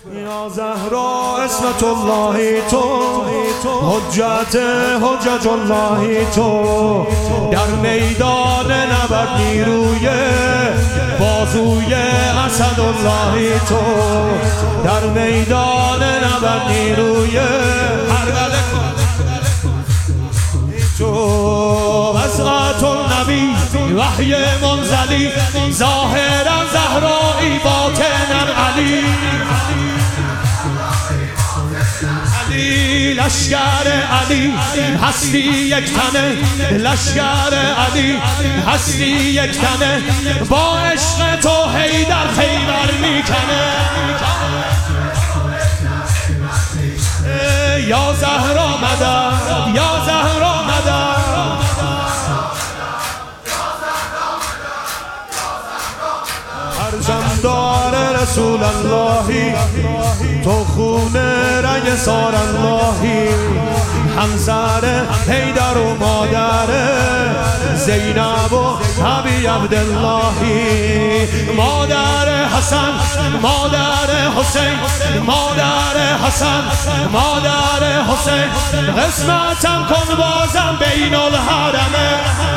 یا زهرا اسمت اللهی تو، حجت اللهی تو، در میدان نبرد نیروی بازوی اسد اللهی تو، در میدان نبرد نیروی تو، وسعت النبی وحی منزلی، ظاهرا زهرایی باطنا علی، لشکر علی هستی یک تنه، لشکر علی هستی یک تنه، با عشق تو حیدر خیبر میکنه. یا زهرا مدد، یا زهرا مدد، فرزندان رسول اللهی، تو خون رگ سار اللهی، همسر حیدر و مادر زینب و ابی عبداللهی، مادر حسن، مادر حسین، مادر حسن، مادر حسین، قسمتم کن بازم بین الحرمه،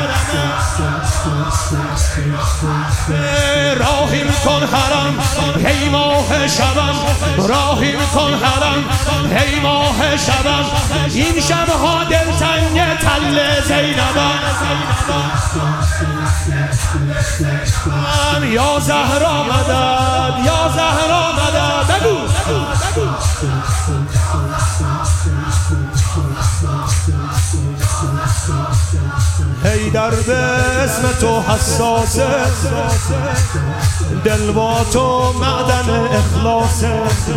راهیم کن حرم هی ماه شبم، راهیم کن حرم هی ماه شبم، این شبها دلتنگ تل زینبم. یا زهرا مدد، یا زهرا مدد، بگو حیدر به اسم تو حساسه، دل با تو معدن اخلاصه،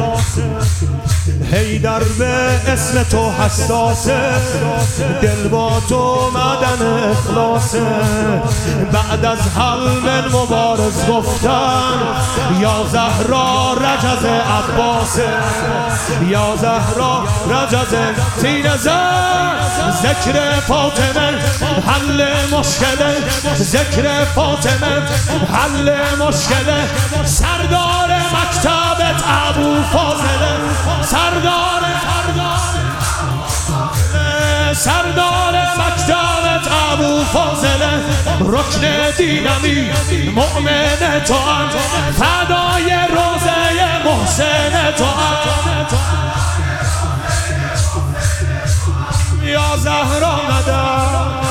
حیدر به اسم تو حساسه، دل با تو معدن اخلاصه، بعد از حلم مبارز گفتن یا زهرا رجز عباسه، یا زهرا رجز سینه زن، ذکر فاطمه حل مشکله، ذکر فاطمه حل مشکله، سردار مکتبت ابو فاضله، سردار مکتبت ابو فاضله، رکن دینمی مؤمن تو هم، فدای روزه محسن تو هم. یا زهرا مدد،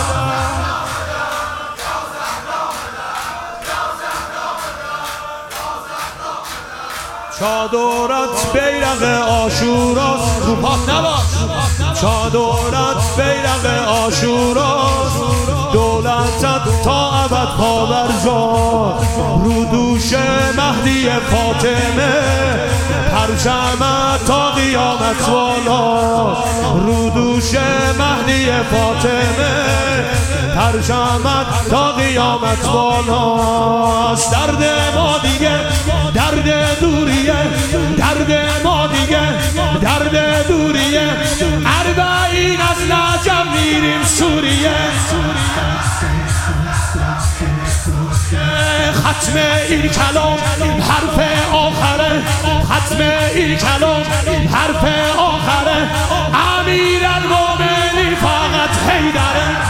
چادرت بیرق عاشوراست، رو پات نباش، چادرت بیرق عاشوراست، دولتت تا ابد پابرجاست، رو دوش مهدی فاطمه پرچمت تا قیامت بالاست، رو دوش مهدی فاطمه پرچمت تا قیامت بالاست. درد ما دیگه درد دوریه، درد ما دیگه درد دوریه، اربعین از نجم میریم سوریه، ختم این کلام حرف آخره، ختم این کلام حرف آخره، امیرالمومنین فقط حیدره.